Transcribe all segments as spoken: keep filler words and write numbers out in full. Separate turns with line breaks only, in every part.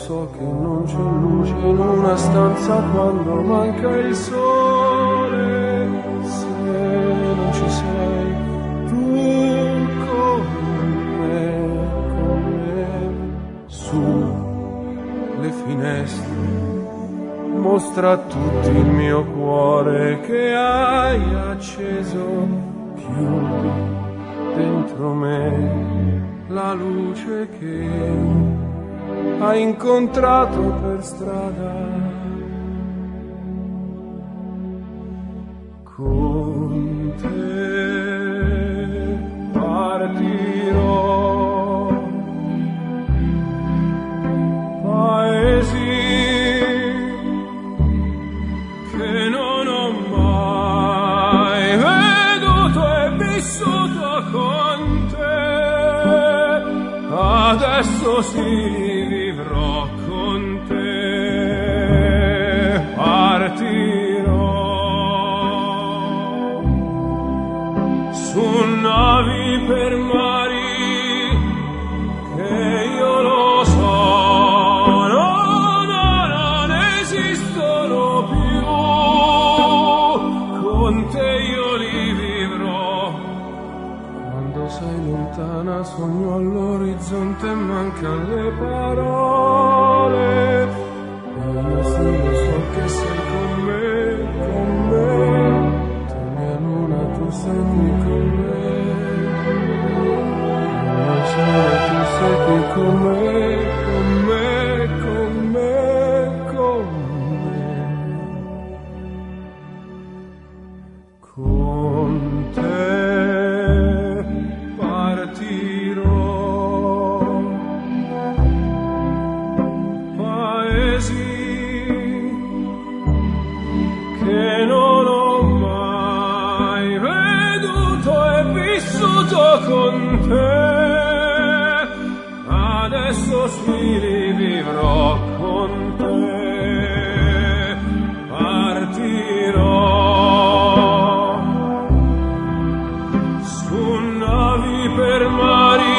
so che non c'è luce in una stanza quando manca il sole, se non ci sei tu con me, con me, su le finestre, mostra a tutti il mio cuore che hai acceso, chiudi dentro me la luce che hai incontrato per strada. Con te partirò, paesi che non ho mai veduto e vissuto con te. Adesso sì vivrò con te, partirò su navi per mari che io lo so, no, no, non esistono più, con te io li vivrò. Quando sei lontana sogno all'orizzonte e mancano le parole, e io solo so che sei con me, con me, tu mia luna, tu sei qui con me, io sono tu sei qui con me, con me, con me, con me, con te partirò, paesi che non ho mai veduto e vissuto con te. Adesso sì li vivrò con te, partirò su navi per mari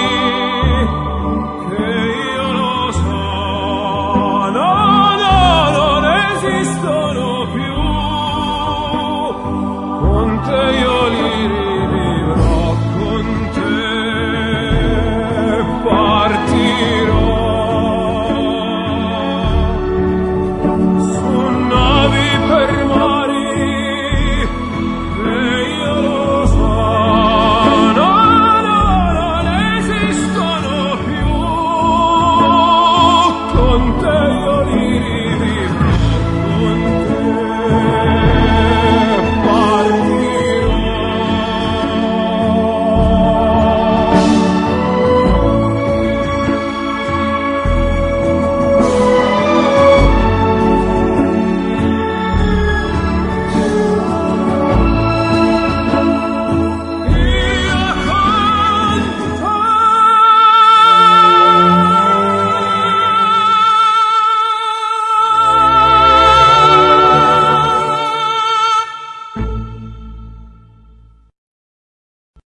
che io lo so, no, no, non esisto